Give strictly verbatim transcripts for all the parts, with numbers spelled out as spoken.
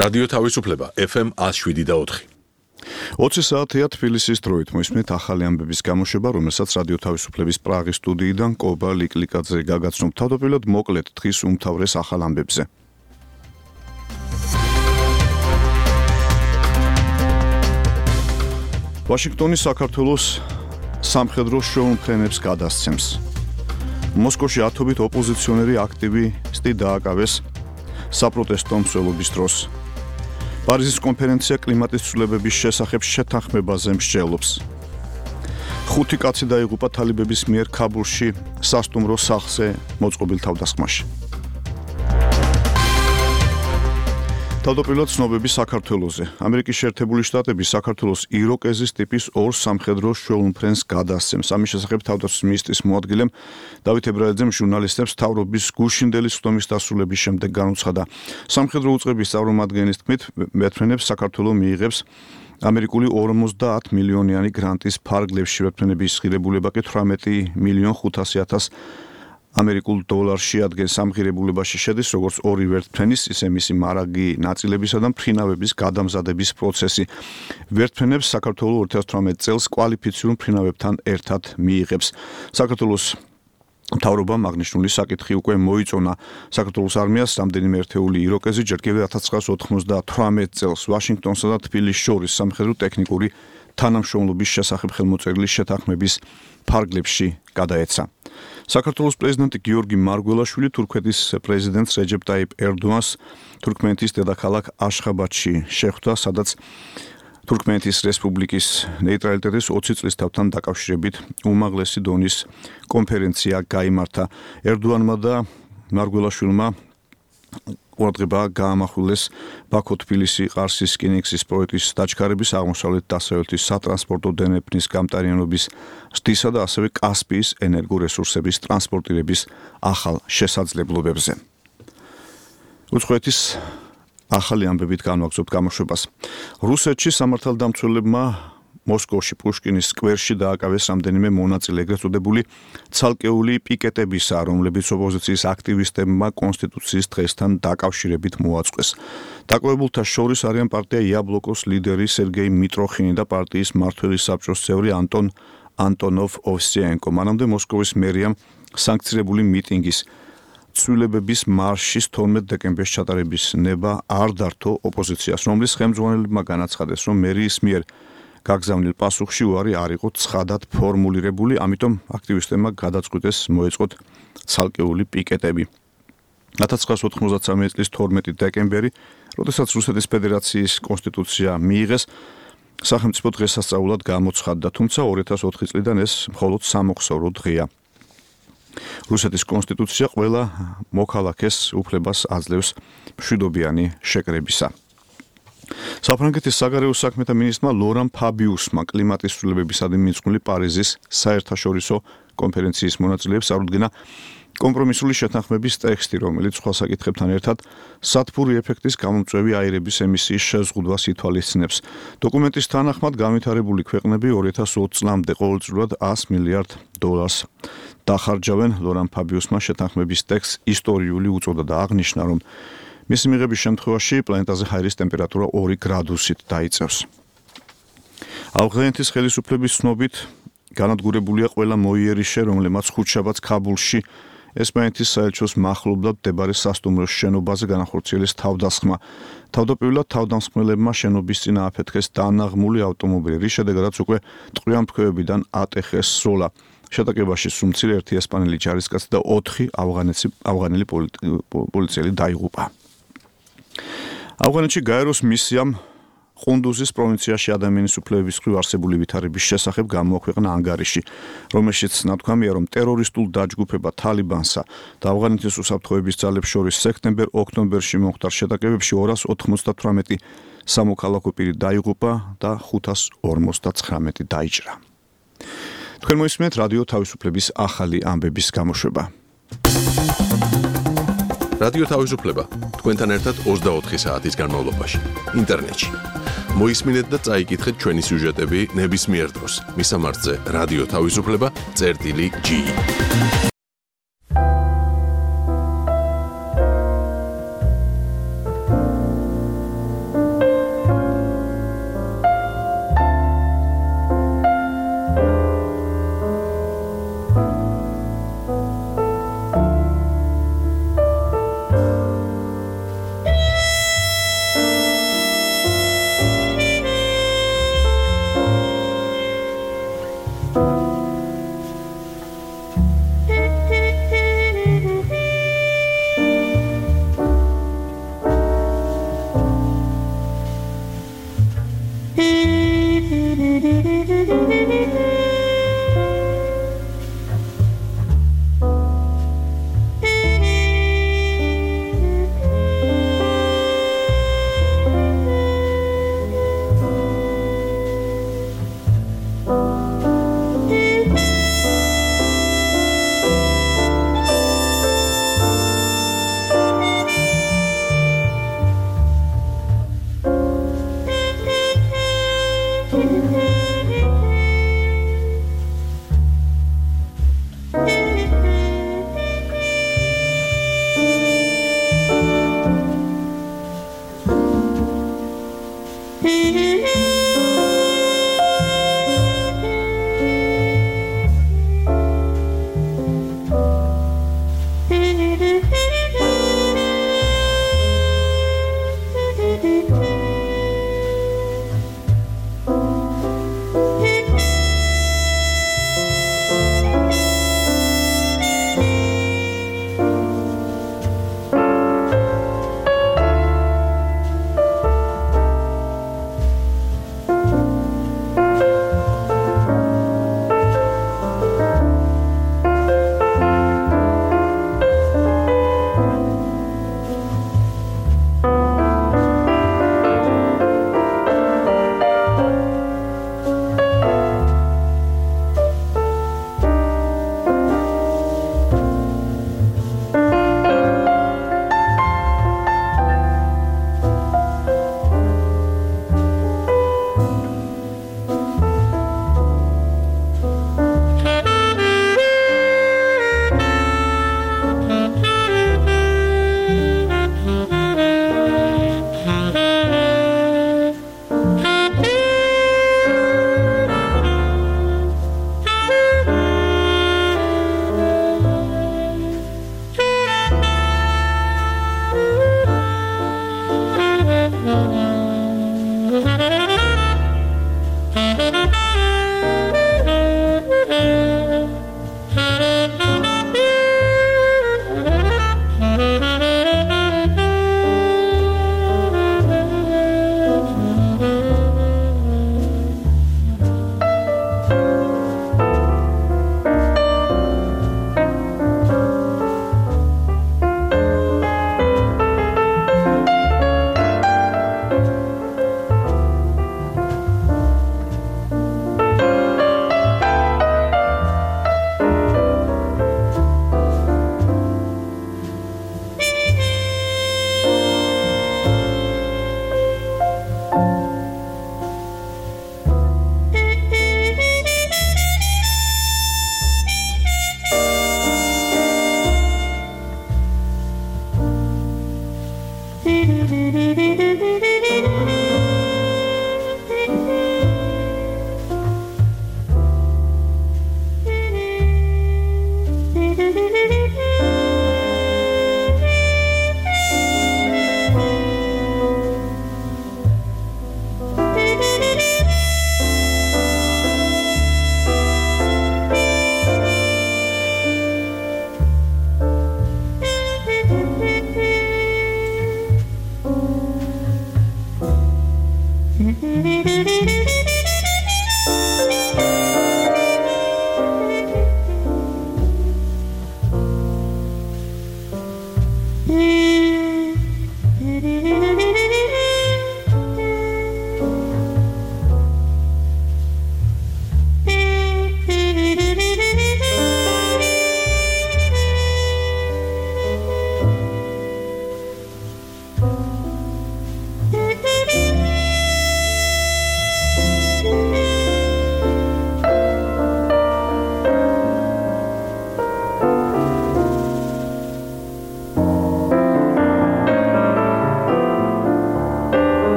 რადიო თავისუფლება ეფ ემ one oh seven და four. ოცი საათია თბილისის დროით მოისმენთ ახალი ამბების გამოშვება, რომელსაც რადიო თავისუფლების პრაღის სტუდიიდან კობა ლიკლიკაძე გაგაცნობ. თავდაპირველად მოკლედ დღის უმთავრეს ახალ ამბებზე. ვაშინგტონი საქართველოს სამხედრო შრომფრენებს გადასცემს. მოსკოვში ათობით ოპოზიციონერი აქტივისტი დააკავეს საპროტესტო მსვლელობის დროს. პარიზის კონფერენცია კლიმატის ცვლილებების შესახებ შეთანხმებაზე მსჯელობს. ხუთი კაცი დაიღუპა თალიბების მიერ ქაბულში სასტუმრო სახლზე მოწყობილ თავდასხმაში. თავდაპირველად ცნობები საქართველოზე. ამერიკის შეერთებული შტატები საქართველოს იროკეზის ტიპის ორ სამხედრო შრომფრენს გადასცემს. ამის შესახებ თავდაცვის მინისტრის მოადგილემ დავით ებრალიძემ ჟურნალისტებს მთავრობის გუშინდელი სხდომის დასრულების შემდეგ განუცხადა. სამხედრო უწყების წარმომადგენლის თქმით, მეთვრენებს საქართველო მიიღებს ამერიკული ორმოცდაათ მილიონიანი გრანტის ფარგლებში, მეთვრენების ღირებულება კი თვრამეტი მილიონ ხუთასი ათას ამერიკულ დოლარს შეადგენს. ამ ღირებულებაში შედის როგორც ორი ვერტმფრენის, ისე მისი მარაგი ნაწილებისა და მფრინავების გადამზადების პროცესი. ვერტმფრენებს საქართველო ორი ათას თვრამეტი წელს კვალიფიციურ მფრინავებთან ერთად მიიღებს. საქართველოს მთავრობამ აღნიშნული საკითხი უკვე მოიწონა. საქართველოს არმიას რამდენიმე ერთეული იროკეზი ჯერ კიდევ one thousand nine hundred ninety-eight წელს ვაშინგტონსა და თბილისს შორის სამხედრო ტექნიკური თანამშრომლობის შესახებ ხელმოწერილი შეთანხმების ფარგლებში გადაეცა. საქართველოს პრეზიდენტი გიორგი მარგველაშვილი თურქეთის პრეზიდენტს რეჯეპ ტაიპ ერდოანს თურქმენეთის დედაქალაქ აშხაბადში შეხვდა, სადაც თურქმენეთის რესპუბლიკის ნეიტრალიტეტის ოცი წლის თავთან დაკავშირებით უმაღლესი დონის კონფერენცია გაიმართა. ერდოანმა და მარგველაშვილმა ყურადღება გაამახვილეს ბაქო-თბილისი ყარსის რკინიგზის პროექტის დაჩქარების, აღმოსავლეთ დასავლეთის სატრანსპორტო დენეფნის გამტარიანობის ზრდისა და ასევე კასპიის ენერგორესურსების ტრანსპორტირების ახალ შესაძლებლობებზე. უცხოეთის ახალი ამბებით განვაგრძობთ გამოშვებას. რუსეთში სამართალდამცველებმა მოსკოვში პუშკინის სკვერში დააკავეს რამდენიმე მონაწილე, ეგრეთ წოდებული ცალკეული პიკეტებისა, რომლებიც ოპოზიციის აქტივისტებმა კონსტიტუციის დღესთან დაკავშირებით მოაწყვეს. დაკავებულთა შორის არიან პარტია იაბლოკოს ლიდერი სერგეი მიტროხინი და პარტიის მმართველის საბჭოს წევრი ანტონ ანტონოვ ოვსიენკო. მანამდე მოსკოვის მერიამ სანქცირებული მიტინგის ცვლილებების მარშის თორმეტ დეკემბერს ჩატარების ნება არ დართო ოპოზიციას, რომლის ხელმძღვანელებმა განაცხადეს, რომ მერიის მიერ გაგზავნილ პასუხში უარი არ იყო ცხადად ფორმულირებული, ამიტომ აქტივისტებმა გადაწყვიტეს მოეწყოთ ცალკეული პიკეტები. one thousand nine hundred ninety-three წლის თორმეტი დეკემბერი, როდესაც რუსეთის ფედერაციის კონსტიტუცია მიიღეს, სახელმწიფო დღესასწაულად გამოცხადდა, თუმცა ორი ათას ოთხი წლიდან ეს მხოლოდ სამოგზაურო დღეა. რუსეთის კონსტიტუცია ყველა მოქალაქეს უფლებას აძლევს მშვიდობიანი შეკრებისა. საფრანგეთის საგარეო საქმეთა მინისტრმა ლორან ფაბიუსმა კლიმატის ცვლილებებისადმი მიძღვნილი პარიზის საერთაშორისო კონფერენციის მონაწილეებს აღუდგინა კომპრომისული შეთანხმების ტექსტი, რომელიც სხვა საკითხებთან ერთად სათბური ეფექტის გამომწვევი აირების ემისიის შეზღუდვას ითვალისწინებს. დოკუმენტის თანახმად განვითარებული ქვეყნები ორი ათას ოცი წლამდე ყოველწლიურად one hundred მილიარდ დოლარს დახარჯავენ. ლორან ფაბიუსმა შეთანხმების ტექსტს ისტორიული უწოდა და აღნიშნა, რომ მისი მიღების შემთხვევაში პლანეტაზე ჰაერის ტემპერატურა ორი გრადუსით დაიწევს. ავღანეთის ხელისუფლების ცნობით განადგურებულია ყველა მოიერიშე, რომლებმაც ხუთშაბათს ქაბულში ესპანეთის საელჩოს მახლობლად მდებარე სასტუმროს შენობაზე განახორციელეს თავდასხმა. თავდაპირველად თავდამსხმელებმა შენობის წინ ააფეთქეს დანაღმული ავტომობილი, რის შედეგადაც უკვე ტყვიამფრქვევებიდან ატეხეს სროლა. შეტაკებაში სუმცირე ერთი ესპანელი ჯარისკაცი და ოთხი ავღანელი პოლიციელი დაიღუპა. ავღანეთში გაეროს მისიამ ყუნდუზის პროვინციაში ადამიანის უფლებების მხრივ არსებული ვითარების შესახებ გამოაქვეყნა ანგარიში, რომელშიც ნათქვამია, რომ ტერორისტულ დაჯგუფება თალიბანსა და ავღანეთის უსაფრთხოების ძალებს შორის სექტემბერ-ოქტომბერში მომხდარ შეტაკებებში ორას ოთხმოცდათვრამეტი სამოქალაქო პირი დაიღუპა და ხუთას ორმოცდაცხრამეტი დაიჭრა. თქვენ მოისმენთ რადიო თავისუფლების ახალი ამბების გამოშვება. რადიო თავისუფლება თქვენთან ერთად ოცდაოთხი საათის განმავლობაში ინტერნეტში. მოისმინეთ და წაიკითხეთ ჩვენი სიუჟეტები ნებისმიერ დროს. მისამართზე რადიო თავისუფლება წერტილი ჯი.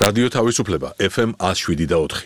რადიო თავისუფლება ეფ ემ one oh seven და four.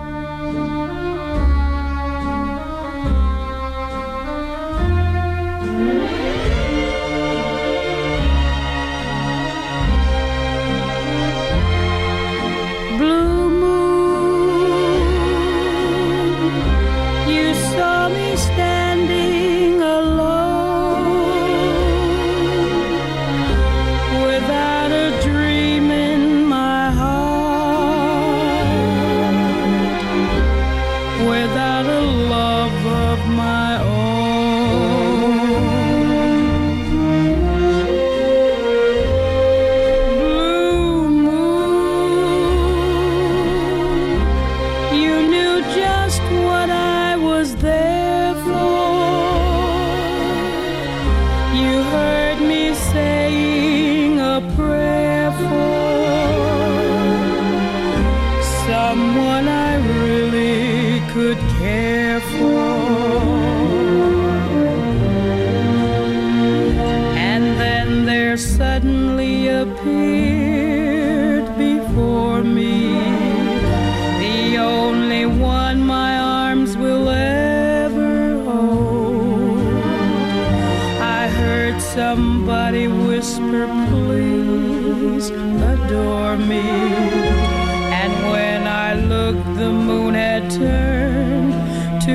Somebody whisper, please adore me. And when I looked, the moon had turned to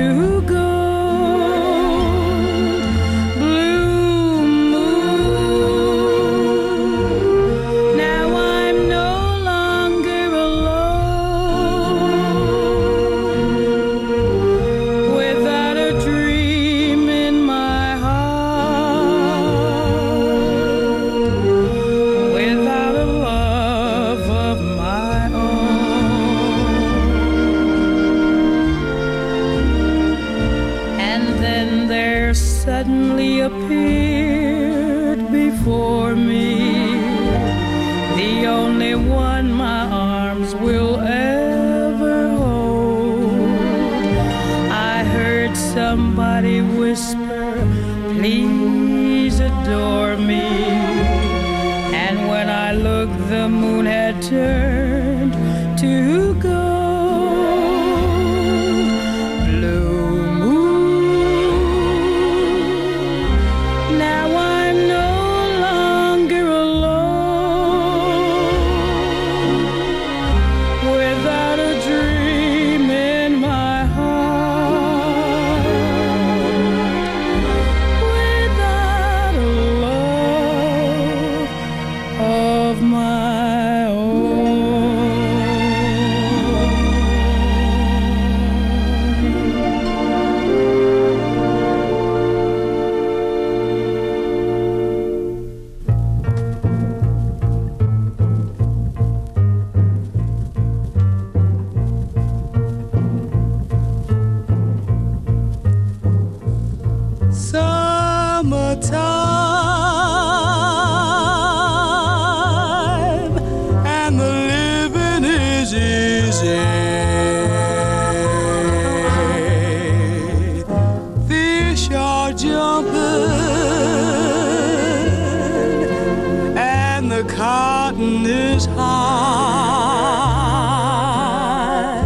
gold. Blue moon, now I'm no longer alone. Without a dream in my heart, without a love of my own. And then there suddenly appeared before me the only one my arms will ever hold. I heard somebody whisper, please adore me. And when I looked, the moon had turned to gold. Blue moon, now I'm no longer alone. Without a dream in my heart, without a love of my own. Summertime, and the living is easy. Fish are jumping, and the cotton is high.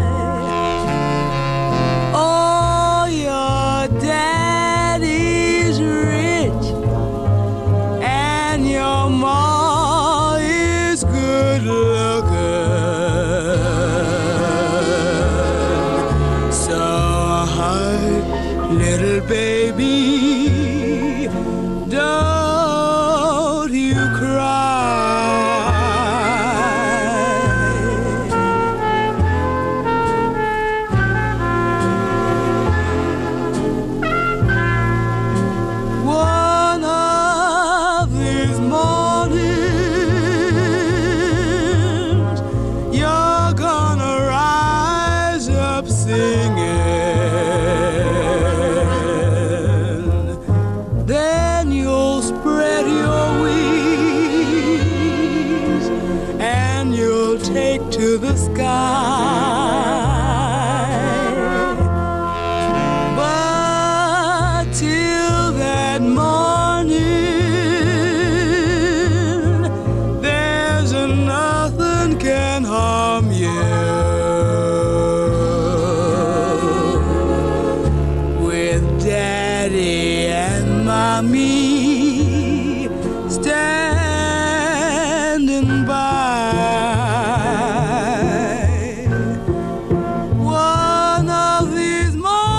Oh, your daddy's rich, and your ma is good looking. So, hi, little baby, don't you cry. One of these mornings, you're gonna rise up singing. Then you'll spread your wings, and you'll take to the sky. But till that morning, there's nothing can harm from you. With Daddy and Mommy standing by. One of these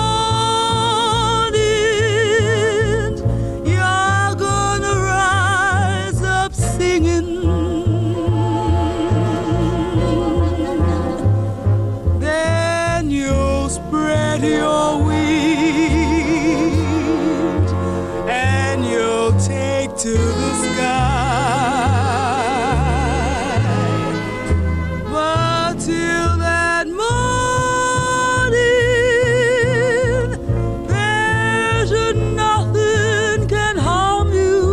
mornings, you're gonna rise up singing. Then you'll spread your wings and you'll take to the sky. But till that morning, there's nothing can harm you.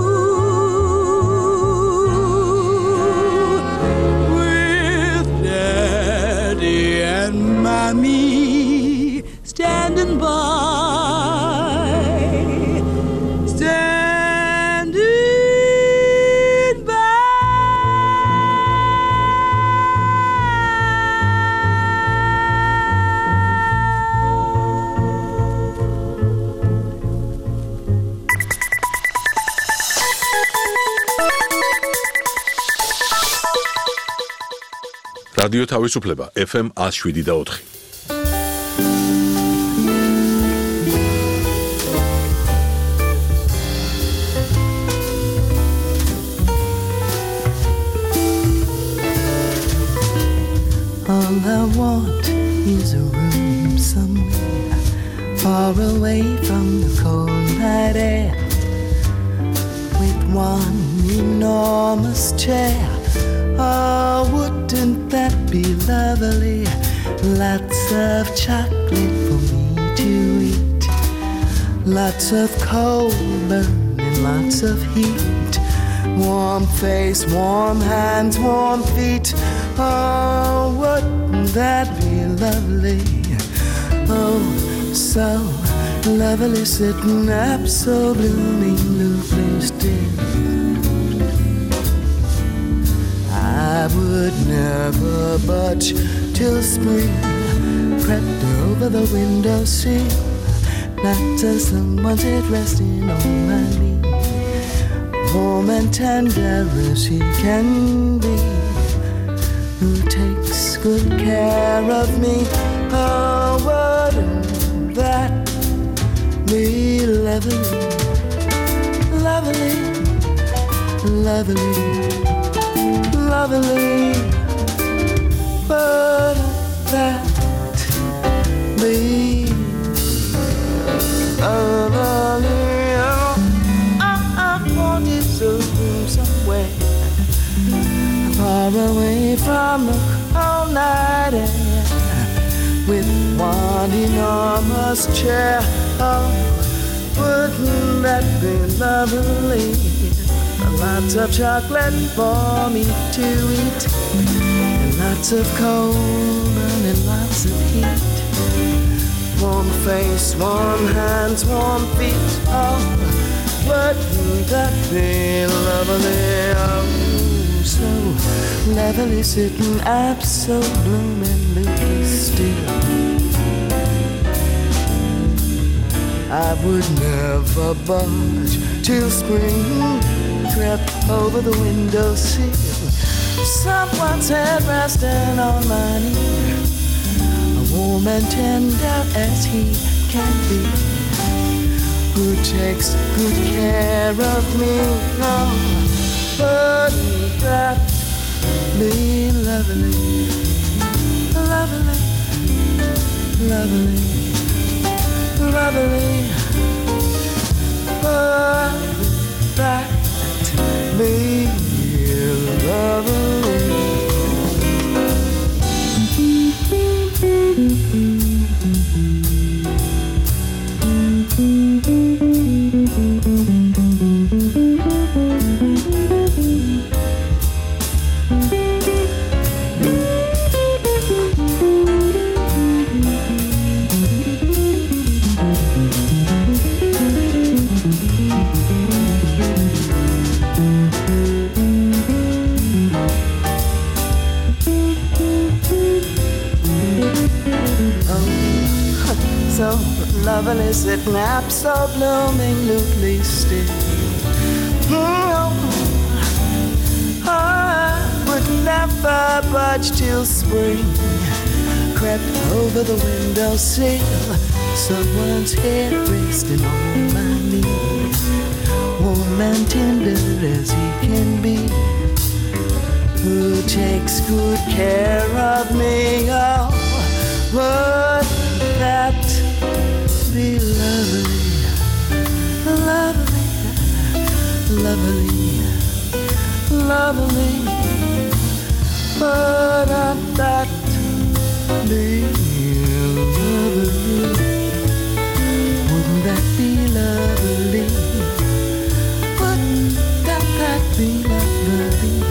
With Daddy and Mommy standing by, standing by. რადიო თავისუფლება ეფ ემ one oh seven და four. All I want is a room somewhere far away from the cold night air, with one enormous chair. Oh, wouldn't that be lovely? Lots of chocolate for me to eat, lots of coal burning, lots of heat, warm face, warm hands, warm feet. Oh, wouldn't that be lovely? Oh, so lovely, sitting up so bloomingly still. I would never budge till spring crept over the window sill, not till someone's head resting on my knee, warm and tender as he can be, who takes good care of me. Oh, wouldn't that be lovely, lovely, lovely, lovely? Wouldn't that be lovely? Oh, I, I want you to somewhere far away from the cold night air, with one enormous chair. Oh, wouldn't that be lovely? Lots of chocolate for me to eat, and lots of cold and lots of heat, warm face, warm hands, warm feet. Oh, wouldn't that be lovely? Oh, so lovely, sitting up so bloomingly still. I would never budge till spring crept over the windowsill, someone's head resting on my knee, warm and tender as he can be, who takes good care of me. Oh, wouldn't that be lovely, lovely, lovely, lovely? Wouldn't that be lovely? so lovely, sitting up so blooming, loosely still. Oh, I would never budge till spring crept over the windowsill. Someone's head resting on my knee, warm and tender as he can be, who takes good care of me. Oh, would that be lovely, lovely, lovely, lovely? Would that be lovely? Wouldn't that be lovely? Wouldn't that, that be lovely?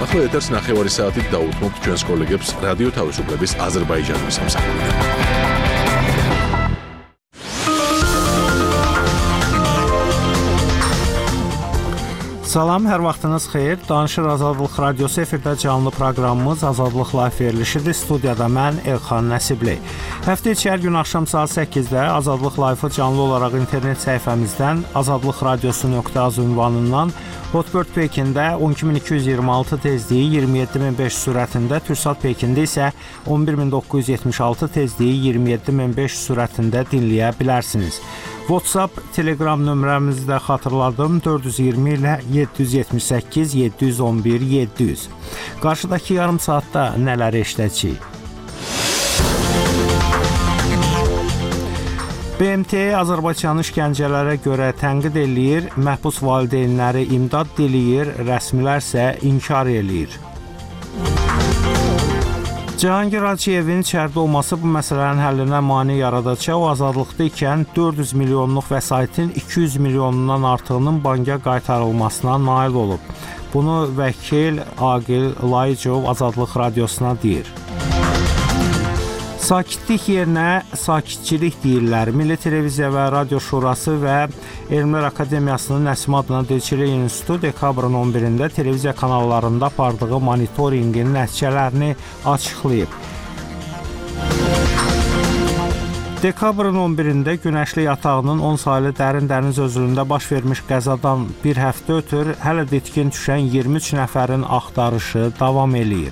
ახლა ეთერს ნახევარი საათით დაუთმობთ ჩვენს კოლეგებს რადიო თავისუფლების აზერბაიჯანის სამსახურიდან. Salam, hər vaxtınız xeyir. Danışır Azadlıq Radiosu efirdə canlı proqramımız Azadlıq Live verilişidir. Studiyada mən Elxan Nəsibli. Həftə içi hər gün axşam saat səkkizdə Azadlıq Live-ı canlı olaraq internet səhifəmizdən azadlıq radiosu nöqtə az ünvanından Hotbird Pekində on iki min iki yüz iyirmi altı tezliyi iyirmi yeddi min beş sürətində, Türksat Pekində isə on bir min doqquz yüz yetmiş altı tezliyi iyirmi yeddi min beş sürətində dinləyə bilərsiniz. WhatsApp, Telegram nömrəmizi də xatırladım. dörd yüz iyirmi ilə yeddi yüz yetmiş səkkiz yeddi yüz on bir yeddi yüz. Qarşıdakı yarım saatda nələr eşidəcəyik? B M T Azərbaycanı işgəncələrə görə tənqid eləyir, məhbus valideynləri imdad diləyir, rəsmilər isə inkar eləyir. Cahangir Hacıyevin içəridə olması bu məsələnin həllinə mane yaradacaq. O azadlıqda ikən dörd yüz milyonluq vəsaitin iki yüz milyonundan artığının banka qaytarılmasına nail olub. Bunu vəkil Aqil Layıcov Azadlıq Radiosuna deyir. Sakitlik yerinə sakitçilik deyirlər. Milli Televiziya və Radio Şurası və Elmlər Akademiyasının Nəsim adına Dilçilik İnstitutu dekabrın on birində televiziya kanallarında apardığı monitorinqin nəticələrini açıqlayıb. Dekabrın on birində Günəşli yatağının on saylı dərin dəniz özülündə baş vermiş qəzadan bir həftə ötür hələ ditkin düşən iyirmi üç nəfərin axtarışı davam eləyir.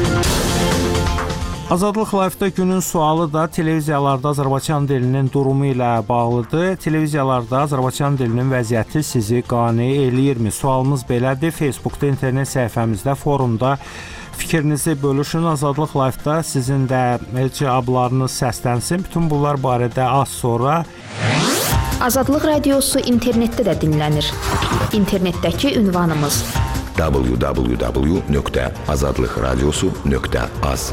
Azadlıq Live-da günün sualı da televiziyalarda Azərbaycan dilinin durumu ilə bağlıdır. Televiziyalarda Azərbaycan dilinin vəziyyəti sizi qane eləyirmi? Sualımız belədir. Facebookda, internet səhifəmizdə, forumda fikrinizi bölüşün. Azadlıq Live-da sizin də cavablarınız səslənsin. Bütün bunlar barədə az sonra. Azadlıq Radiosu internetdə də dinlənir. İnternetdəki ünvanımız w w w nöqtə azadlıq radiosu nöqtə az.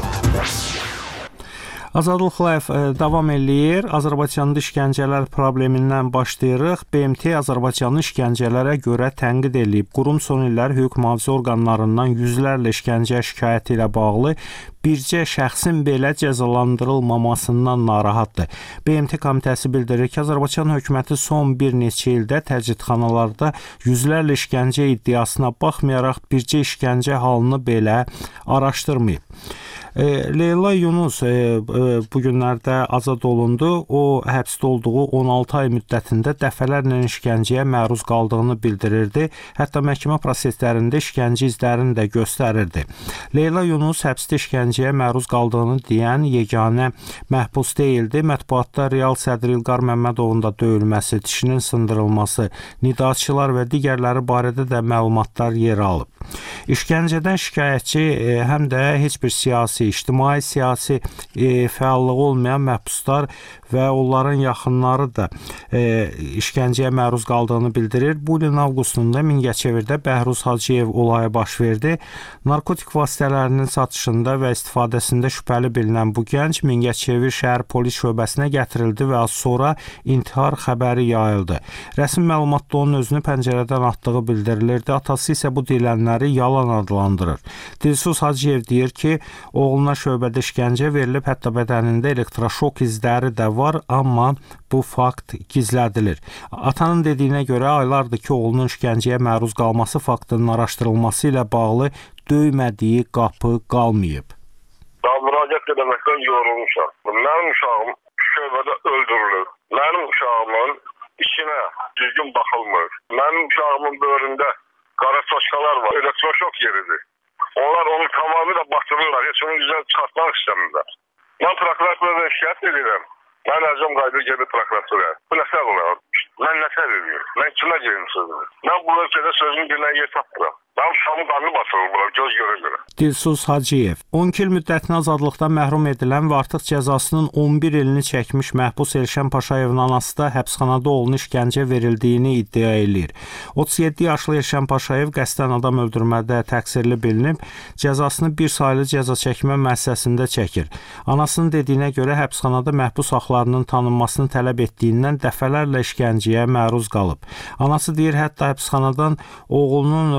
Azadlıq Live davam eləyir. Azərbaycanda işgəncələr problemindən başlayırıq. B M T Azərbaycanı işgəncələrə görə tənqid eləyib. Qurum son illər hüquq mühafizə orqanlarından yüzlərlə işgəncə şikayəti ilə bağlı bircə şəxsin belə cəzalandırılmamasından narahatdır. B M T komitəsi bildirir ki, Azərbaycan hökuməti son bir neçə ildə təcridxanalarda yüzlərlə işgəncə iddiasına baxmayaraq bircə işgəncə halını belə araşdırmayıb. E, Leyla Yunus e, e, bu günlərdə azad olundu. O həbsdə olduğu on altı ay müddətində dəfələrlə işgəncəyə məruz qaldığını bildirirdi. Hətta məhkəmə proseslərində işgəncə izlərini də göstərirdi. Leyla Yunus həbsdə işgəncəyə məruz qaldığını deyən yeganə məhbus deyildi. Mətbuatda real sədr İlqar Məmmədovun da döyülməsi, dişinin sındırılması, nidaçılar və digərləri barədə də məlumatlar yer alıb. İşgəncədən şikayətçi e, həm də heç bir siyasi, ictimai siyasi e, fəallığı olmayan məhbuslar və onların yaxınları da e, işgəncəyə məruz qaldığını bildirir. Bu ilin avqustunda Mingəçevirdə Bəhruz Hacıyev olayı baş verdi. Narkotik vasitələrinin satışında və istifadəsində şübhəli bilinən bu gənc Mingəçevir şəhər polis şöbəsinə gətirildi və az sonra intihar xəbəri yayıldı. Rəsmi məlumatda onun özünü pəncərədən atdığı bildirilirdi. Atası isə bu deyilənləri yalan adlandırır. Dilsuz Hacıyev deyir ki, oğluna şöbədə işgəncə verilib, hətta bədənində elektroşok izləri də var, amma bu fakt gizlədilir. Atanın dediyinə görə aylardır ki, oğlunun işgəncəyə məruz qalması faktının araşdırılması ilə bağlı döymədiyi qapı qalmayıb. Daha müraciət edəməkdən yorulmuşam. Mənim uşağım şöbədə öldürülür. Mənim uşağımın işinə düzgün baxılmır. Mənim uşağımın böğründə qara çoşkalar var. Elektroşok yeridir. Onlar onu tamamıyla batırırlar. Heç onu güzel çıxartmaq istəmirlər. Mən prokuraturada şikayət edirəm. Mən ərzəm qaydı gedib prokuraturaya. Bu nə səbəb olar? Mən nə səbəb edirəm? Mən kimə gedim sözümü? Mən bu ölkədə sözümü dinləyən yer tapmıram. Mən uşağımın qanını batırırlar, göz görə görə. Dilsuz Hacıyev on iki il müddətinə azadlıqdan məhrum edilən və artıq cəzasının on bir ilini çəkmiş məhbus Elşən Paşayevin anası da həbsxanada oğluna işgəncə verildiyini iddia eləyir. otuz yeddi yaşlı Elşən Paşayev qəsdən adam öldürmədə təqsirli bilinib, cəzasını bir saylı cəza çəkmə müəssisəsində çəkir. Anasının dediyinə görə həbsxanada məhbus haqlarının tanınmasını tələb etdiyindən dəfələrlə işgəncəyə məruz qalıb. Anası deyir, hətta həbsxanadan oğlunun burada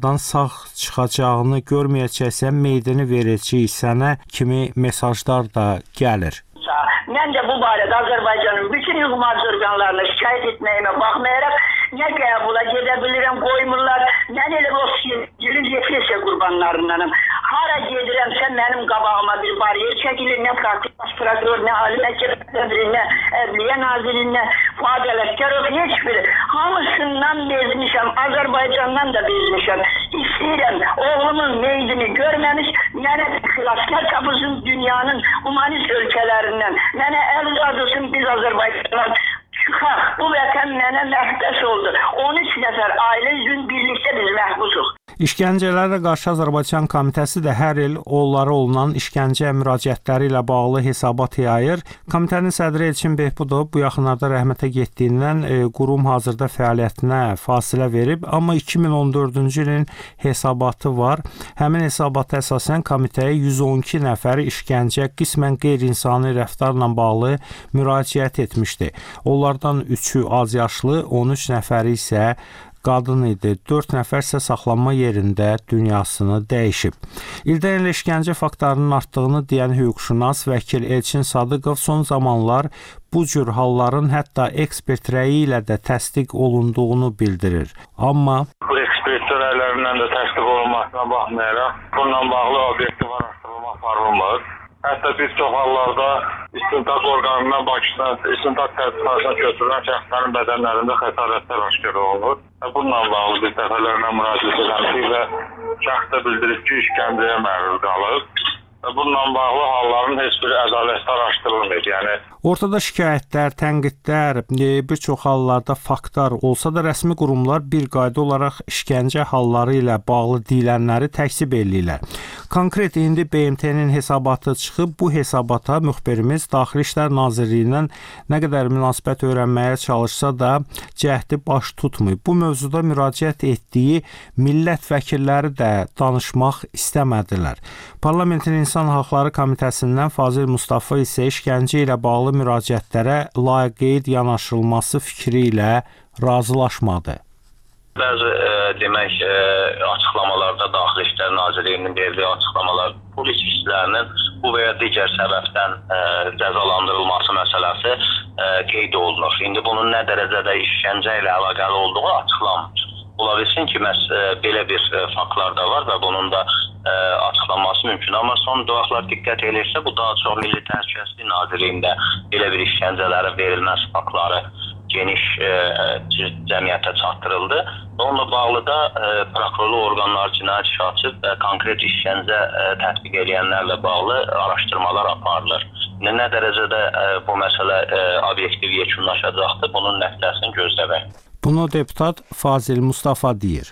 oradan sağ çıxacağını görməyəcəksən, meydini verəcəyik sənə kimi mesajlar da gəlir. Mən də bu barədə Azərbaycanın bütün hüquq orqanlarına şikayət etməyimə baxmayaraq nə qəbula gedə bilirəm, qoymurlar. Mən elə o sivilik repressiya qurbanlarındanım. Hara gedirəmsə mənim qabağıma bir bariyer çəkilir, nə baş prokuror, nə Ali Məhkəmə sədri, nə Ədliyyə Naziri, nə Fuad Ələskərov, heç biri. Hamısından bezmişəm, Azərbaycandan da bezmişəm. İstəyirəm, oğlumun meydini görməmiş, mənə xilaskar tapılsın dünyanın humanist ölkələrindən. Mənə əl uzadılsın, biz Azərbaycandan çıxaq. Bu vətən mənə məhbəs oldu. on üç nəfər ailə üzrün birlikdə biz məhbusuq. İşgəncələrə qarşı Azərbaycan Komitəsi də hər il onlara olunan işgəncə müraciətləri ilə bağlı hesabat yayır. Komitənin sədri Elçin Behbudov bu yaxınlarda rəhmətə getdiyindən e, qurum hazırda fəaliyyətinə fasilə verib, amma iki min on dördüncü ilin hesabatı var. Həmin hesabata əsasən komitəyə yüz on iki nəfər işgəncə, qismən qeyri-insani rəftarla bağlı müraciət etmişdi. Onlardan üçü az yaşlı, on üç nəfəri isə qadın idi. dörd nəfər isə saxlanma yerində dünyasını dəyişib. İldə ilə işgəncə faktlarının artdığını deyən hüquqşünas vəkil Elçin Sadıqov son zamanlar bu cür halların hətta ekspert rəyi ilə də təsdiq olunduğunu bildirir. Amma bu ekspert rəylərindən də təsdiq olunmasına baxmayaraq, bununla bağlı obyektiv araşdırma aparılmır. Hətta bir çox hallarda istintaq orqanından Bakıdan istintaq tədqiqatına götürülən şəxslərin bədənlərində xəsarətlər aşkar olunur. Bununla bağlı bir dəfələrlə müraciət edilmişik və şəxs də bildirib ki, işgəncəyə məruz qalıb. Bununla bağlı halların heç bir ədalətli araşdırılmır. Yəni ortada şikayətlər, tənqidlər, bir çox hallarda faktlar olsa da rəsmi qurumlar bir qayda olaraq işgəncə halları ilə bağlı deyilənləri təksib eləyirlər. Konkret indi B M T-nin hesabatı çıxıb, bu hesabata müxbirimiz Daxili İşlər Nazirliyindən nə qədər münasibət öyrənməyə çalışsa da cəhdi baş tutmayıb. Bu mövzuda müraciət etdiyi millət vəkilləri də danışmaq istəmədilər. Parlamentin İnsan Haqları Komitəsindən Fazil Mustafa isə işgəncə ilə bağlı müraciətlərə laqeyd yanaşılması fikri ilə razılaşmadı. Bəzi e, demək e, açıqlamalarda Daxili İşlər Nazirliyinin verdiyi açıqlamalar polis işçilərinin bu və ya digər səbəbdən e, cəzalandırılması məsələsi e, qeyd olunur. İndi bunun nə dərəcədə işgəncə ilə əlaqəli olduğu açıqlanmır. Ola bilsin ki, məhz e, belə bir e, faktlar da var və bunun da e, açıqlanması mümkün. Amma son vaxtlar diqqət edilirsə, bu daha çox Milli Təhlükəsizlik Nazirliyində belə bir işgəncələrə verilməz faktları geniş e, cəmiyyətə çatdırıldı. Onunla bağlı da e, prokurorluq orqanları cinayət işi açıb e, konkret işgəncə e, tətbiq edənlərlə bağlı araşdırmalar aparılır. Nə, nə dərəcədə e, bu məsələ e, obyektiv yekunlaşacaqdır, bunun nəticəsini gözləmək. Bunu deputat Fazil Mustafa deyir.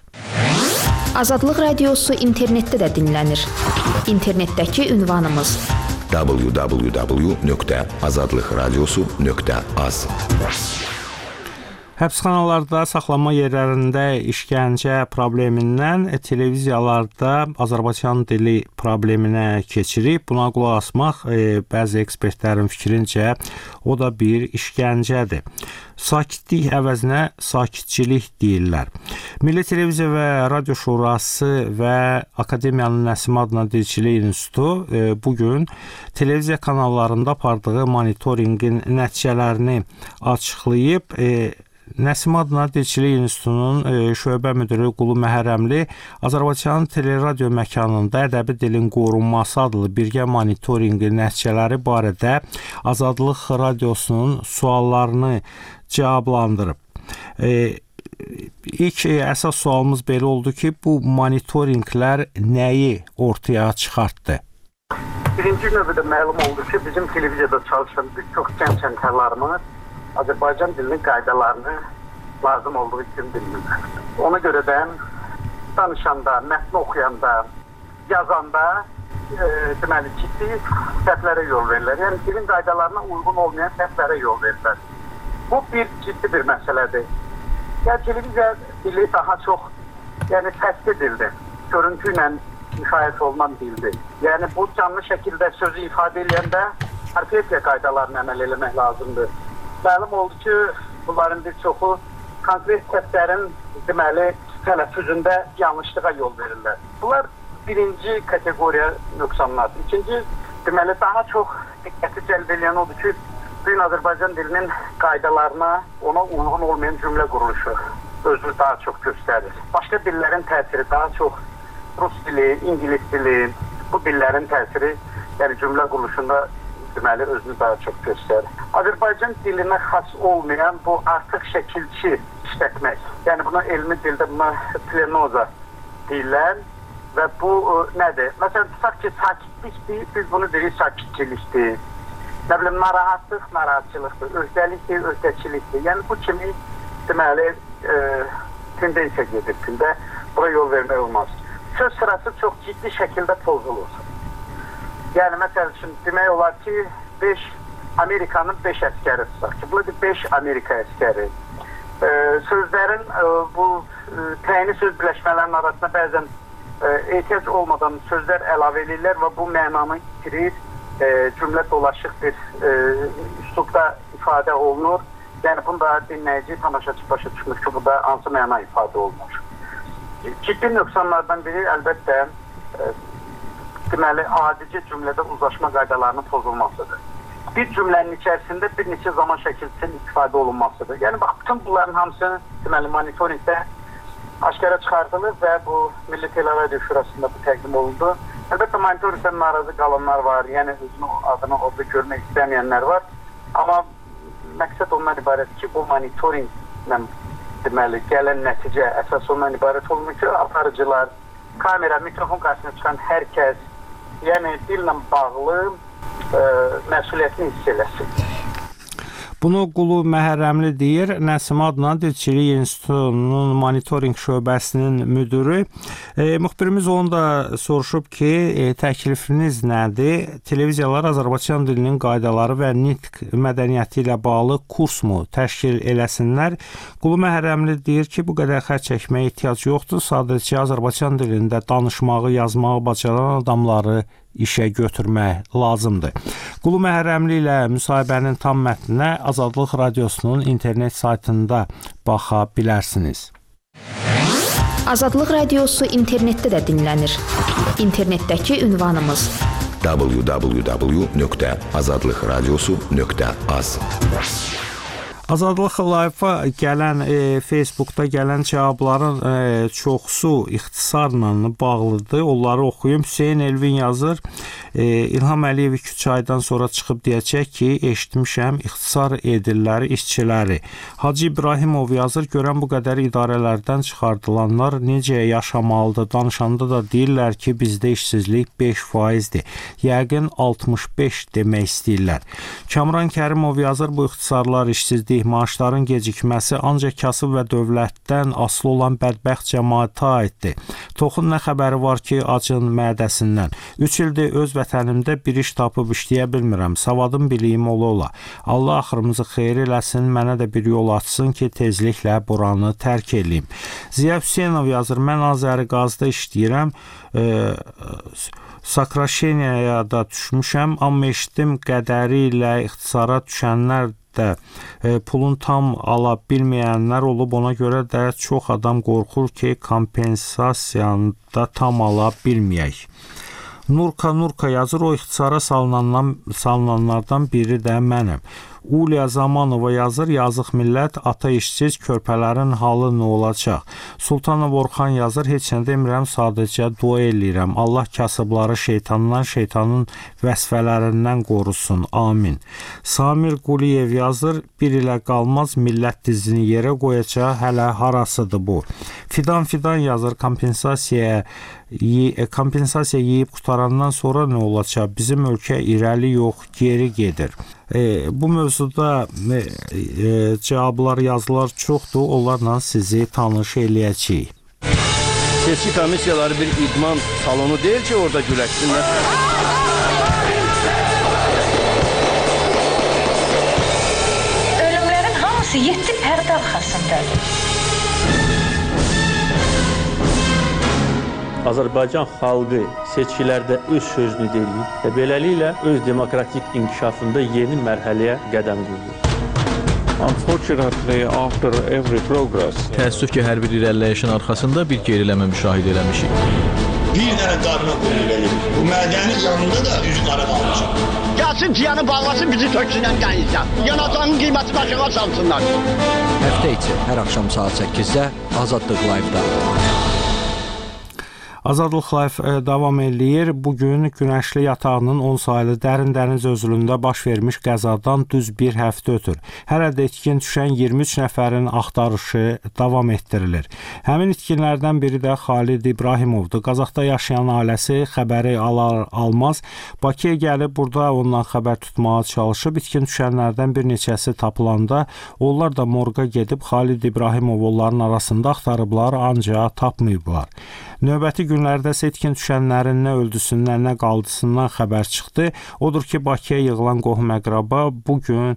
Azadlıq Radiosu internetdə də dinlənir. İnternetdəki ünvanımız w w w nöqtə azadlıq radiosu nöqtə az. Həbsxanalarda, saxlanma yerlərində işgəncə problemindən televiziyalarda Azərbaycan dili probleminə keçirib. Buna qulaq asmaq e, bəzi ekspertlərin fikrincə o da bir işgəncədir. Sakitlik əvəzinə sakitçilik deyirlər. Milli Televiziya və Radio Şurası və Akademiyanın Nəsim adına Dilçilik İnstitutu e, bugün televiziya kanallarında apardığı monitorinqin nəticələrini açıqlayıb. E, Nəsim adına Dilçilik İnstitutunun e, şöbə müdiri Qulu Məhərrəmli Azərbaycan teleradio məkanında ədəbi dilin qorunması adlı birgə monitorinqi nəticələri barədə Azadlıq Radiosunun suallarını cavablandırıb. E, ilk e, əsas sualımız belə oldu ki, bu monitorinqlər nəyi ortaya çıxartdı? Birinci növbədə məlum oldu ki, bizim televiziyada çalışan bir çox gənc həmkarlarımız Azərbaycan dilinin qaydalarını lazım olduğu üçün bilmirlər. Ona görə də danışanda, mətni oxuyanda, yazanda e, deməli ciddi səhvlərə yol verirlər. Yəni dilin qaydalarına uyğun olmayan səhvlərə yol verirlər. Bu bir ciddi bir məsələdir. Yəni televiziya dili daha çox yəni səsli dildir. Görüntü ilə müşahidə olunan dildir. Yəni bu canlı şəkildə sözü ifadə edəndə ortografya qaydalarına əməl etmək lazımdır. Məlum oldu ki, bunların bir çoxu konkret səslərin deməli tələffüzündə yanlışlığa yol verirlər. Bunlar birinci kateqoriya nöqsanlardır. İkinci, deməli, daha çox diqqəti cəlb edən odur ki, bugün Azərbaycan dilinin qaydalarına, ona uyğun olmayan cümlə quruluşu özünü daha çox göstərir. Başqa dillərin təsiri daha çox rus dili, ingilis dili, bu dillərin təsiri, yəni cümlə quruluşunda deməli, özünü daha çox göstərir. Azərbaycan dilinə xas olmayan bu artıq şəkilçi işlətmək, yəni buna elmi dildə buna plenoza deyirlər və bu nədir? Məsələn, tutaq ki, sakitlikdir, biz bunu deyirik sakitçilikdir. Nə bilim, narahatlıq, narahatçılıqdır, öhdəlikdir, öhdəçilikdir. Yəni bu kimi deməli e, tendensiya gedir dildə, buna yol vermək olmaz. Söz sırası çox ciddi şəkildə pozulur. Yəni, məsəl üçün, demək olar ki, beş Amerikanın beş əskəri tutaq ki, bu beş Amerika əskəri. E, sözlərin, e, bu e, təyini söz birləşmələrinin arasında bəzən e, ehtiyac olmadan sözlər əlavə edirlər və bu mənanı itirir, e, cümlə dolaşıq bir e, üslubda ifadə olunur. Yəni, bunda dinləyici, tamaşaçı başa çıxmış ki, burada hansı məna ifadə olunur. Ciddi nöqsanlardan biri əlbəttə e, deməli, adici cümlədə uzlaşma qaydalarının pozulmasıdır. Bir cümlənin içərisində bir neçə zaman şəkilçinin istifadə olunmasıdır. Yəni, bax, bütün bunların hamısı deməli, monitoringdə aşkara çıxardılır və bu Milli Teleradio Şurasında bu təqdim olundu. Əlbəttə, monitoringdən narazı qalanlar var, yəni özünün adını orada görmək istəməyənlər var. Amma məqsəd ondan ibarət ki, bu monitoringlə deməli, gələn nəticə əsas ondan ibarət olunur ki, aparıcılar, kamera, mikrofon qarşısına çıxan hər kəs, yəni dillə bağlı ə, məsuliyyətini hiss eləsin. Bunu Qulu Məhərrəmli deyir, Nəsimi adına Dilçilik İnstitutunun monitoring şöbəsinin müdürü. E, müxbirimiz onu da soruşub ki, e, təklifiniz nədir? Televiziyalar Azərbaycan dilinin qaydaları və nitq mədəniyyəti ilə bağlı kursmu təşkil eləsinlər? Qulu Məhərrəmli deyir ki, bu qədər xərc çəkməyə ehtiyac yoxdur. Sadəcə Azərbaycan dilində danışmağı, yazmağı bacaran adamları işə götürmək lazımdır. Qulu Məhərrəmli ilə müsahibənin tam mətninə Azadlıq Radiosunun internet saytında baxa bilərsiniz. Azadlıq Radiosu internetdə də dinlənir. İnternetdəki ünvanımız w w w nöqtə azadlıq radiosu nöqtə az. Azadlıq Live-a gələn, e, Facebookda gələn cavabların e, çoxsu ixtisarla bağlıdır. Onları oxuyum. Hüseyn Elvin yazır. E, İlham Əliyev iki üç aydan sonra çıxıb deyəcək ki, eşitmişəm, ixtisar edirlər işçiləri. Hacı İbrahimov yazır. Görən bu qədər idarələrdən çıxardılanlar necə yaşamalıdır? Danışanda da deyirlər ki, bizdə işsizlik beş faizdir. Yəqin altmış beş demək istəyirlər. Kamran Kərimov yazır. Bu ixtisarlar işsizlik maaşların gecikməsi ancaq kasıb və dövlətdən asılı olan bədbəxt cəmaata aiddir. Toxun nə xəbəri var ki, acın mədəsindən. üç ildir öz vətənimdə bir iş tapıb işləyə bilmirəm. Savadım, biliyim ola-ola. Allah axırımızı xeyir eləsin, mənə də bir yol açsın ki, tezliklə buranı tərk edeyim. Ziya Hüseynov yazır. Mən Azəri qazda işləyirəm. E, Sakraşeniyaya da düşmüşəm, amma eşitdim qədəri ilə ixtisara düşənlər də e, pulun tam ala bilməyənlər olub, ona görə də çox adam qorxur ki, kompensasiyanı da tam ala bilməyək. Nurka Nurka yazır, o ixtisara salınanlar, salınanlardan biri də mənəm. Uliya Zamanova yazır, yazıq millət, ata işsiz, körpələrin halı nə olacaq? Sultanov Orxan yazır, heç nə demirəm, sadəcə dua eləyirəm. Allah kasıbları şeytandan, şeytanın vəsfələrindən qorusun. Amin. Samir Quliyev yazır, bir ilə qalmaz, millət dizini yerə qoyacaq, hələ harasıdır bu? Fidan Fidan yazır, kompensasiya kompensasiya yeyib qutarandan sonra nə olacaq? Bizim ölkə irəli yox, geri gedir. E, bu mövzuda e, e, cavablar, yazılar çoxdur. Onlarla sizi tanış eləyəcəyik. Seçki komissiyaları bir idman salonu deyil ki, orada güləşsinlər. Ölümlərin hamısı yeddi pərdə arxasındadır. Azərbaycan xalqı seçkilərdə öz sözünü deyir və beləliklə öz demokratik inkişafında yeni mərhələyə qədəm qoyur. Unfortunately, after every progress, təəssüf ki, hər bir irəliləyişin arxasında bir geriləmə müşahidə eləmişik. Bir dənə qarına qoyulur verir. Bu mədənin yanında da üzü qara qalmışıq. Gəlsin ciyanı bağlasın, bizi töksünən qənizdən. Yanacağın qiymətini aşağı salsınlar. Həftə içi hər axşam saat səkkizdə Azadlıq Live-da. Azadlıq Live davam eləyir. Bugün Günəşli yatağının on saylı dərin dəniz özülündə baş vermiş qəzadan düz bir həftə ötür. Hələ də itkin düşən iyirmi üç nəfərin axtarışı davam etdirilir. Həmin itkinlərdən biri də Xalid İbrahimovdur. Qazaxda yaşayan ailəsi xəbəri alar almaz Bakıya gəlib burada ondan xəbər tutmağa çalışıb. İtkin düşənlərdən bir neçəsi tapılanda onlar da morqa gedib Xalid İbrahimov onların arasında axtarıblar, ancaq tapmayıblar. Növbəti günlərdə isə itkin düşənlərin nə öldüsündən, nə qaldısından xəbər çıxdı. Odur ki, Bakıya yığılan qohum-əqraba bugün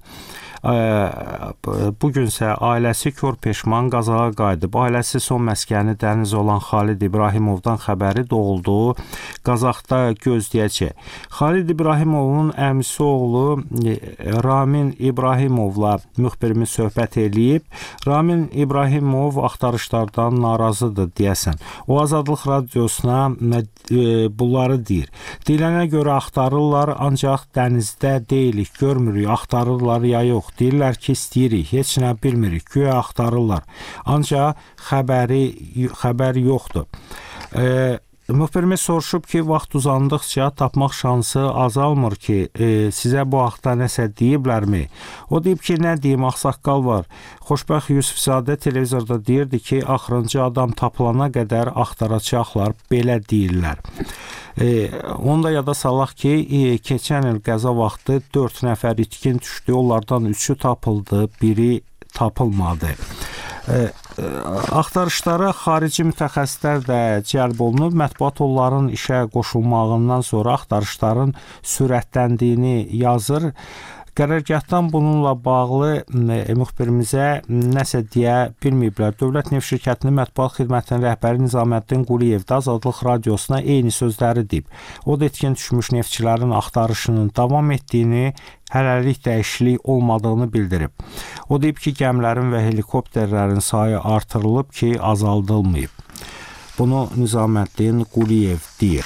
bugünsə ailəsi kör peşman Qazaxa qayıdıb. Ailəsi son məskəni dəniz olan Xalid İbrahimovdan xəbəri doğulduğu Qazaxda gözləyəcək. Xalid İbrahimovun əmisi oğlu Ramin İbrahimovla müxbirimiz söhbət eləyib. Ramin İbrahimov axtarışlardan narazıdır deyəsən. O Azadlıq Radiosuna bunları deyir. Deyilənə görə axtarırlar, ancaq dənizdə deyilik, görmürük, axtarırlar ya yox. Deyirlər ki, istəyirik, heç nə bilmirik, güya axtarırlar. Ancaq xəbəri, xəbər yoxdur. E, müxbirimiz soruşub ki, vaxt uzandıqca tapmaq şansı azalmır ki, e, sizə bu haqda nəsə deyiblərmi? O deyib ki, nə deyim, ağsaqqal var. Xoşbəxt Yusufzadə televizorda deyirdi ki, axırıncı adam tapılana qədər axtaracaqlar, belə deyirlər. E, onu da yada salaq ki, e, keçən il qəza vaxtı dörd nəfər itkin düşdü, onlardan üçü tapıldı, biri tapılmadı. E, Axtarışlara xarici mütəxəssislər də cəlb olunub. Mətbuat onların işə qoşulmağından sonra axtarışların sürətləndiyini yazır. Qərargahdan bununla bağlı e, müxbirimizə nəsə deyə bilməyiblər. Dövlət Neft Şirkətinin mətbuat xidmətinin rəhbəri Nizaməddin Quliyev də Azadlıq Radiosuna eyni sözləri deyib. O da itkin düşmüş neftçilərin axtarışının davam etdiyini, hələlik dəyişiklik olmadığını bildirib. O deyib ki, gəmilərin və helikopterlərin sayı artırılıb ki, azaldılmayıb. Bunu Nizaməddin Quliyev deyir.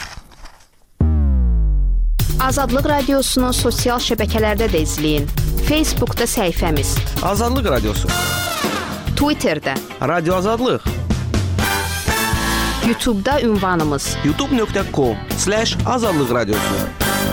Azadlıq Radiosunu sosial şəbəkələrdə də izləyin. Facebookda səhifəmiz Azadlıq Radiosu, Twitterdə Radio Azadlıq, YouTube'da ünvanımız youtube nöqtə com slash azadlıq radiosu.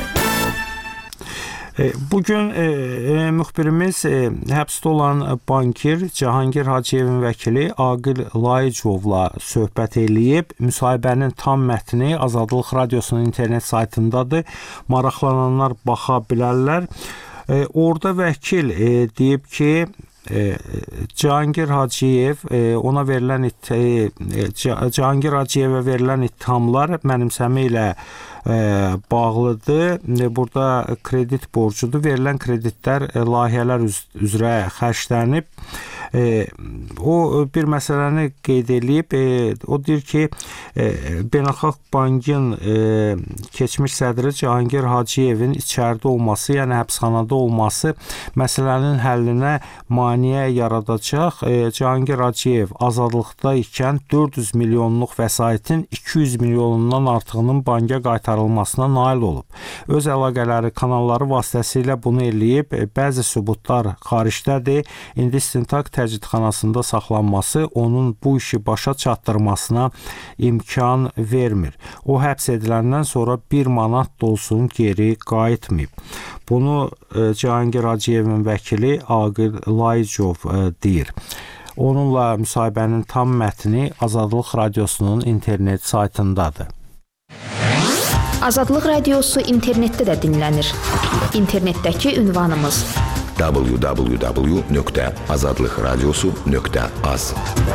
Bugün e, e, müxbirimiz e, həbsdə olan bankir Cahangir Hacıyevin vəkili Aqil Layicovla söhbət eləyib. Müsahibənin tam mətni Azadlıq Radiosunun internet saytındadır. Maraqlananlar baxa bilərlər. E, orada vəkil e, deyib ki, E, Cahangir Hacıyev e, ona verilən it, e, Cahangir Hacıyevə verilən ittihamlar mənimsəmə ilə e, bağlıdır. E, burada kredit borcudur. Verilən kreditlər e, layihələr üz üzrə xərclənib. E, o bir məsələni qeyd edib. E, o deyir ki, e, Beynəlxalq Bankın e, keçmiş sədri Cahangir Hacıyevin içəridə olması, yəni həbsxanada olması məsələnin həllinə mane yaradacaq. E, Cahangir Hacıyev azadlıqda ikən dörd yüz milyonluq vəsaitin iki yüz milyonundan artığının banka qaytarılmasına nail olub. Öz əlaqələri kanalları vasitəsilə bunu eləyib. E, bəzi sübutlar xaricdədir. İndi istintaq təcridxanasında saxlanması onun bu işi başa çatdırmasına imkan vermir. O həbs ediləndən sonra bir manat da olsun geri qayıtmayıb. Bunu e, Cahangir Hacıyevin vəkili Aqil Layicov e, deyir. Onunla müsahibənin tam mətni Azadlıq Radiosunun internet saytındadır. Azadlıq Radiosu internetdə də dinlənir. İnternetdəki ünvanımız w w w nöqtə azadlıq radiosu nöqtə az.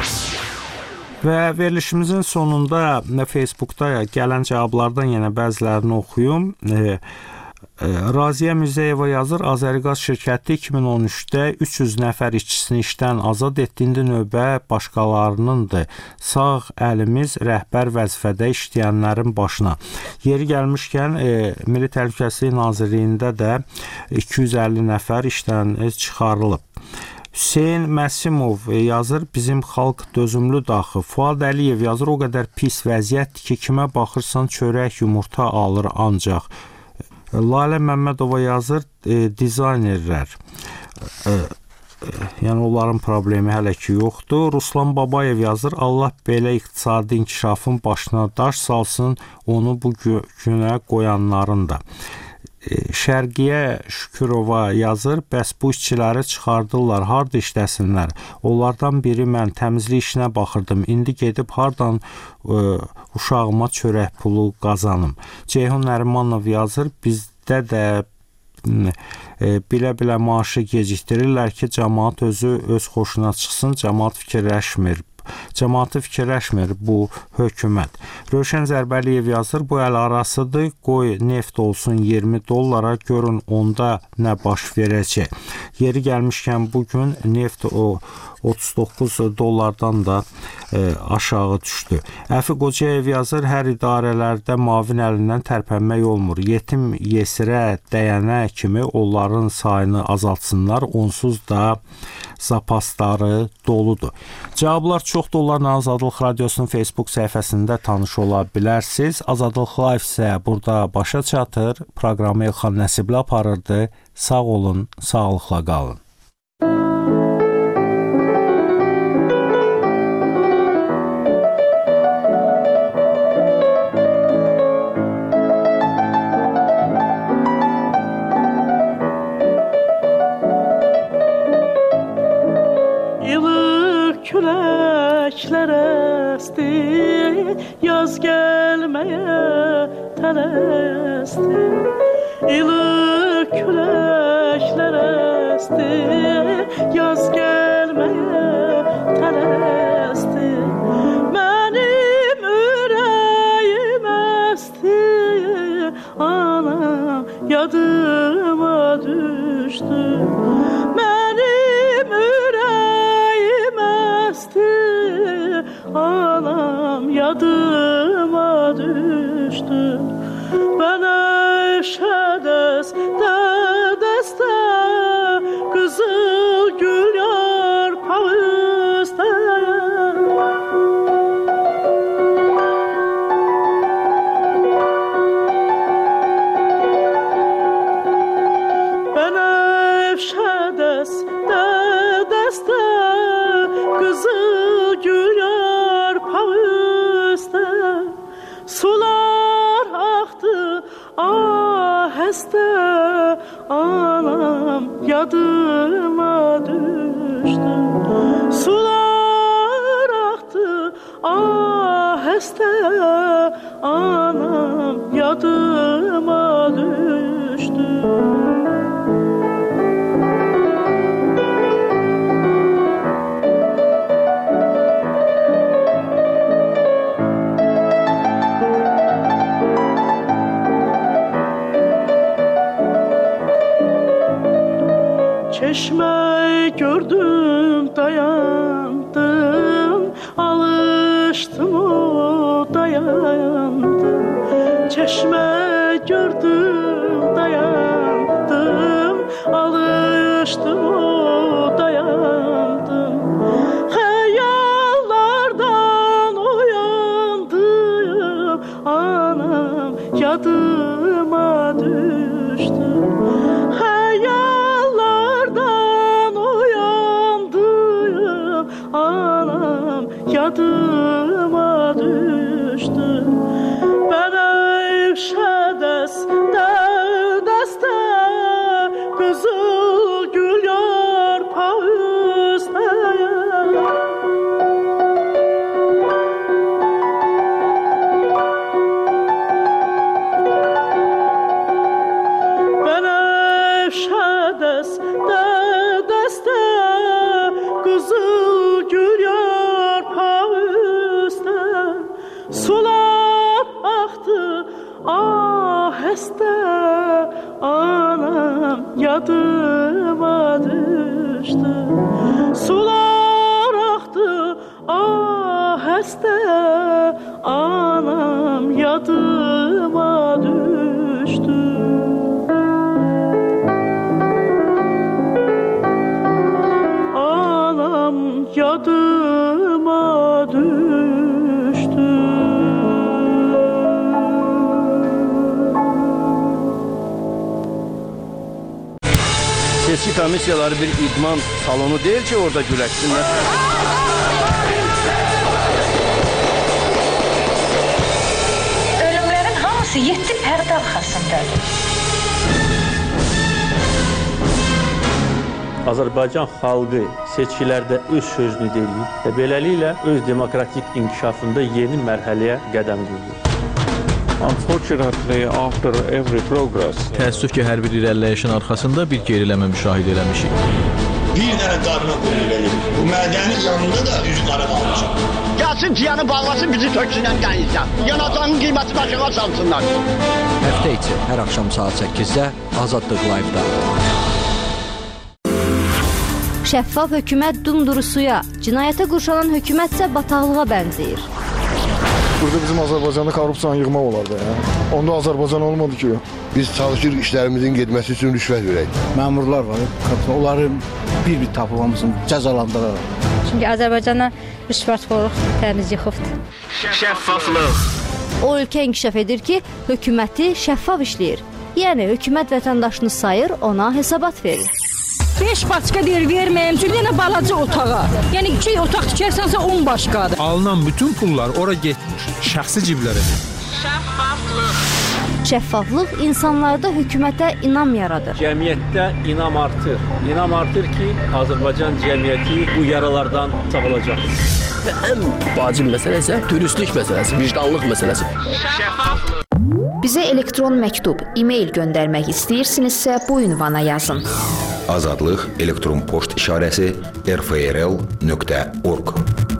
Və verilişimizin sonunda Facebookda gələn cavablardan yenə bəzilərini oxuyum. E, Raziyə Mirzəyeva yazır, Azəriqaz şirkəti iki min on üçdə üç yüz nəfər işçisini işdən azad etdiyində növbə başqalarınındır. Sağ əlimiz rəhbər vəzifədə işləyənlərin başına. Yeri gəlmişkən, e, Milli Təhlükəsizlik Nazirliyində də iki yüz əlli nəfər işdən çıxarılıb. Hüseyn Məsimov yazır, bizim xalq dözümlü daxı. Fuad Əliyev yazır, o qədər pis vəziyyətdir ki, kimə baxırsan çörək, yumurta alır ancaq. Lalə Məmmədova yazır, e, dizaynerlər. E, Yəni onların problemi hələ ki yoxdur. Ruslan Babayev yazır, Allah belə iqtisadi inkişafın başına daş salsın, onu bu günə qoyanların da. Şərqiyə Şükürova yazır, bəs bu işçiləri çıxardırlar, harda işləsinlər? Onlardan biri mən təmizlik işinə baxırdım, indi gedib hardan ə, uşağıma çörək pulu qazanım. Ceyhun Nərimanov yazır, bizdə də bilə-bilə maaşı gecikdirirlər ki, cəmaat özü öz xoşuna çıxsın, cəmaat fikirləşmir. Cəmaatı fikirləşmir bu hökumət. Rövşən Zərbəliyev yazır, bu əl arasıdır, qoy neft olsun iyirmi dollara, görün onda nə baş verəcək. Yeri gəlmişkən bugün neft o otuz doqquz dollardan da e, aşağı düşdü. Əfi Qocayev yazır, hər idarələrdə mavin əlindən tərpənmək olmur. Yetim yesirə dəyənə kimi onların sayını azaltsınlar, onsuz da zapasları doludur. Cavablar çoxdur, onlarla Azadlıq Radiosunun Facebook səhifəsində tanış ola bilərsiniz. Azadlıq Live isə burada başa çatır. Proqramı Elxan Nəsibli aparırdı. Sağ olun, sağlıqla qalın. Küləklər əsdi, yaz gəlməyə tələsdi. İlıq küləklər əsdi, yaz gəlməyə tələsdi. Mənim ürəyim əsdi, anam yadıma düşdü. Mənim ürəyim əsdi, anam yadıma düşdü. Bənəşə dəstə dəstə qızıl gül yarpağı üstə. Bənəşə dəstə dəstə qızıl gül yarpağı üstə. Sular axdı ahəstə, anam yadıma düşdü. Sular axdı ahəstə, anam yadıma düşdü. Çeşme gördüm dayandım, alıştım o dayandım. Çeşme gördüm dayandım, alıştım o dayandım. Hayallardan uyandım, anam yadıma düştü. Anam yadıma düşdü. Bənəşə dəstə dəstə qızıl gül yarpağı üstə. Bənəşə dəstə dəstə qızıl gül yarpağı üstə. Sular axdı ahəstə, anam yadıma düşdü. Sular axdı ahəstə, anam yadıma düşdü. Seçki komissiyaları bir idman salonu değil ki orada güləşsinlər. Ölümlərin hamısı yeddi pərdə arxasındadır. Azərbaycan xalqı seçkilərdə öz sözünü deyir və beləliklə öz demokratik inkişafında yeni mərhələyə qədəm qoyur. Unfortunately, after every progress, təəssüf ki, hər bir irəliləyişin arxasında bir geriləmə müşahidə eləmişik. Bir dənə qarına qoyun verir. Bu mədənin yanında da üz qara qalmışam. Gəlsin ciyanı bağlasın, bizi töksünən qənizdən. Yanacağın qiyməti aşağı salsınlar. Həftə içi hər axşam saat səkkizdə Azadlıq Live-da. Şəffaf hökumət dumdurusuya, cinayətə qurşanan hökumətsə bataqlığa bənzəyir. Burada bizim Azərbaycanda korrupsiyanı yığmaq olardı. Ya. Onda Azərbaycan olmadı ki. Biz çalışırıq işlərimizin getməsi üçün rüşvət verək. Məmurlar var, onların bir-bir tapılmamızın cəzalandıraraq. Çünki Azərbaycana rüşvətxorluq təmiz yıxıbdır. Şəffaflıq. O ölkə inkişaf edir ki, hökuməti şəffaf işləyir. Yəni hökumət vətəndaşını sayır, ona hesabat verir. beş başqa deyir verməyəm, çünki yenə balaca otağa. Yəni iki otaq tikərsənsə on başqadır. Alınan bütün pullar ora getmir, şəxsi ciblərə. Şəffaflıq. Şəffaflıq insanlarda hökumətə inam yaradır. Cəmiyyətdə inam artır. İnam artır ki, Azərbaycan cəmiyyəti bu yaralardan sağalacaq. Və ən vacib məsələ isə dürüstlük məsələsi, vicdanlıq məsələsi. Şəffaflıq. Bizə elektron məktub, e-mail göndərmək istəyirsinizsə bu ünvana yazın. Azadlıq elektron poçt işarəsi r f r l nöqtə org.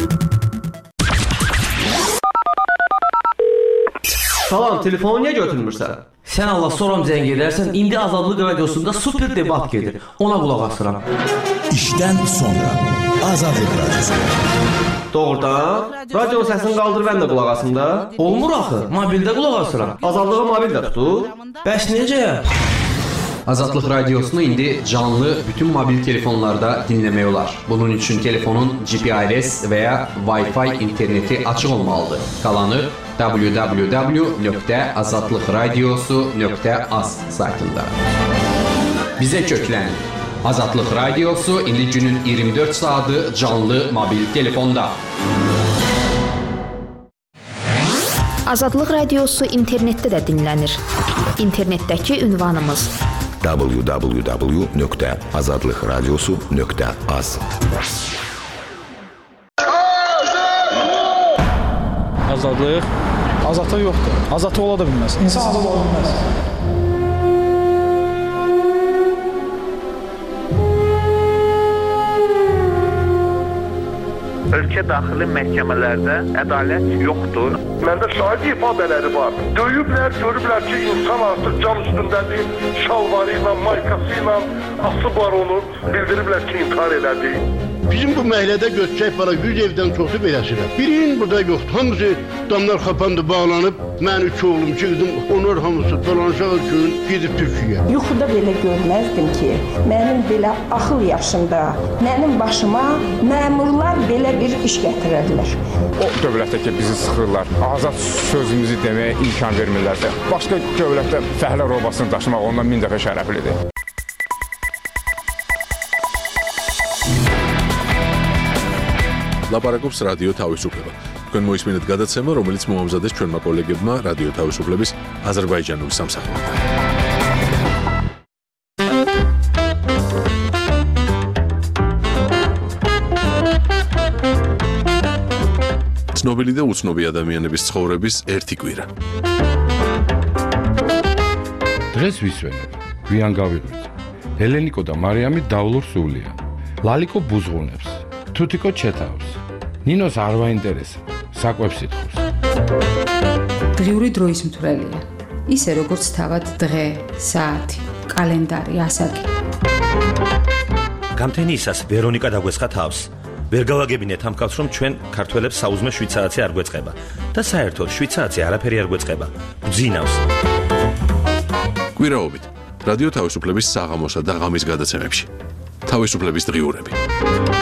Salam, telefonu niyə götürmürsən? Sən Allah soram zəng edərsən, indi Azadlıq radiosunda super debat gedir. Ona qulaq asıram. İşdən sonra Azadlıq radiosu. Doğrudan? Radionun səsini qaldır, mən də qulaq asım da. Olmur axı, mobildə qulaq asıram. Azadlığı mobildə tutur. Bəs necə? Azadlıq radiosunu indi canlı bütün mobil telefonlarda dinləmək olar. Bunun üçün telefonun G P R S və ya Wi-Fi interneti açıq olmalıdır. Qalanı w w w nöqtə azadlıq radiosu nöqtə az saytında. Bizə köklənin. Azadlıq radiosu indi günün iyirmi dörd saatı canlı mobil telefonda. Azadlıq radiosu internetdə də dinlənir. İnternetdəki ünvanımız w w w nöqtə azadlıq radiosu nöqtə az. Azadlıq? Azadlıq yoxdur. Azadlıq ola da bilməz. İnsan azad ola bilməz. Ölkə daxili məhkəmələrdə ədalət yoxdur. Məndə şahid ifadələri var. Döyüblər, görüblər ki, insan artıq cam üstündədir, şalvarı ilə, maykası ilə asıb var onu, bildiriblər ki, intihar elədi. Bizim bu məhəllədə götürək para yüz evdən çoxu beləsirəm. Birinin burada yoxdur. Hamısı damlar xapandı, bağlanıb. Mən üç oğlum, iki qızım, onlar hamısı dolanacaq üçün gedib Türkiyəyə. Yuxuda belə görməzdim ki, mənim belə axıl yaşımda, mənim başıma məmurlar belə bir iş gətirərlər. O dövlətdə ki, bizi sıxırlar, azad sözümüzü deməyə imkan vermirlərsə, başqa dövlətdə fəhlə robasını daşımaq ondan min dəfə şərəflidir. ლაპარაკობს რადიო თავისუფლება. თქვენ მოისმინეთ გადაცემა, რომელიც მოამზადეს ჩვენმა კოლეგებმა რადიო თავისუფლების აზერბაიჯანული სამსახურიდან. ცნობილი და უცნობი ადამიანების ცხოვრების ერთი კვირა. დღეს ვისვენებ, გვიან გავიღვიძე. ელენიკო და მარიამი დავლურ სულიან. ლალიკო ბუზღუნებს, თუთიკო ჩეთავს. ნინოს არ ვაინტერესებს, საკვებს ითხოვს. დღიური დროის მთვრელია. ისე როგორც თავად დღე, საათი, კალენდარი, ასაკი. გამთენიისას ვერონიკა დაგვესხა თავს. ვერ გავაგებინეთ ამ კაცს, რომ ჩვენ ქართველებს საუზმე შვიდ საათი არ გვეწყება და საერთოდ შვიდ საათი არაფერი არ გვეწყება. გძინავს. კვირაობით რადიო თავისუფლების საღამოსა და ღამის გადაცემებში. თავისუფლების დღიურები.